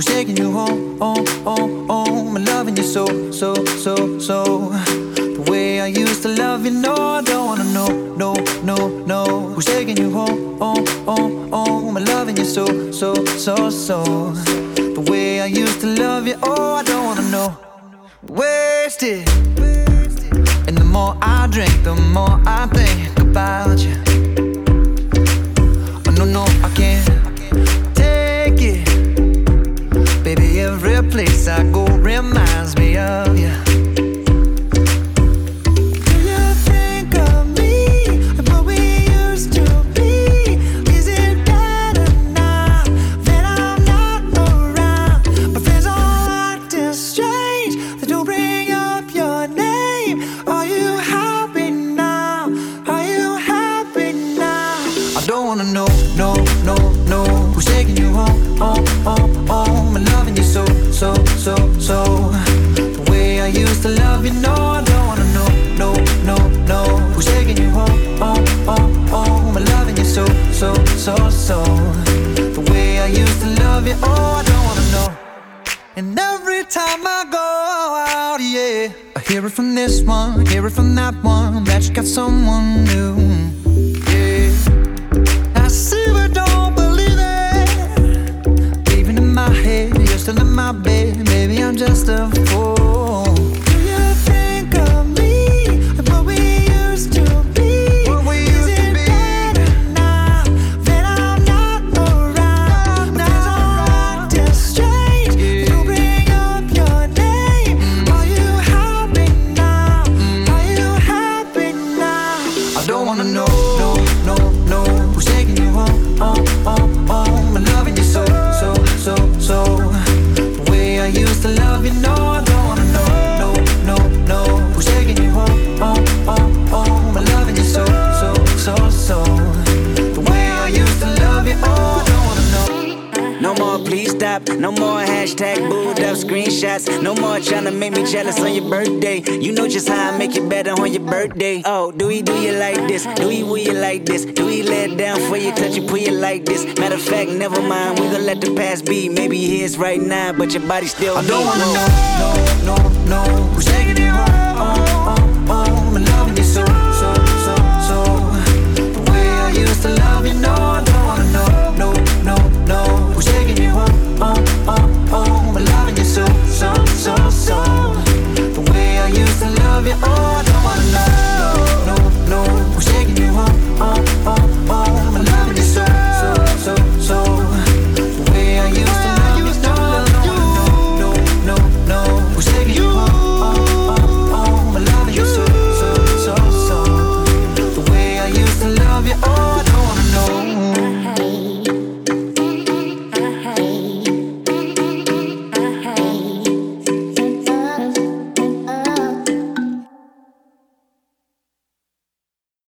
who's taking you home, home, home, home, and loving you so, so, so, so. The way I used to love you, no, I don't wanna know, no, no, no. Who's taking you home, home, home, home, and loving you so, so, so, so. The way I used to love you, oh, I don't wanna know. Wasted. And the more I drink, the more I think about you. Oh, no, no, I can't take it. Baby, every place I go reminds me of you. Do you think of me and what we used to be? Is it better now that I'm not around? My friends all acting strange, they don't bring up your name. Are you happy now? Are you happy now? I don't wanna know, no, no, no. Who's taking you home, home, home, home, and loving you so, so, so, so. The way I used to love you, no, I don't wanna know, no, no, no. Who's taking you home, home, home, home, and loving you so, so, so, so. The way I used to love you, oh, I don't wanna know. And every time I go out, yeah, I hear it from this one, hear it from that one, that you got someone new. Yeah, I see but don't believe it. Even in my head, you're still in my bed. Maybe I'm just a fool. Do you think of me and what we used to be? What we used to be? Better now that I'm not around? Now I'm acting strange. Yeah. You bring up your name. Are you happy now? Are you happy now? I don't wanna know, no, no, no. Who's taking you home, home, home, home, and loving you so, so, so, so. The way I used to love you, no, I don't wanna know, no, no, no. Who's taking you home, home, home, home, and loving you so, so, so, so. The way I used to love you, oh, I don't wanna know. No more please stop, no more hashtag booed up screenshots. No more trying to make me jealous on your birthday. You know just how I make you better on your birthday. Oh, do he do you like this? Do he will you like this? Do he let down for you, touch you, pull you like this? Matter of fact, never mind, we gon' let the past be. Maybe his right now, but your body still I don't wanna know, no, no, no. Who's taking you home, home, home, home, and loving you so, so, so, so. The way I used to love you, no, I don't wanna know, no, no, no. Who's taking you home, home, home, home, and loving you so, so, so, so. The way I used to love you, oh, I don't wanna know.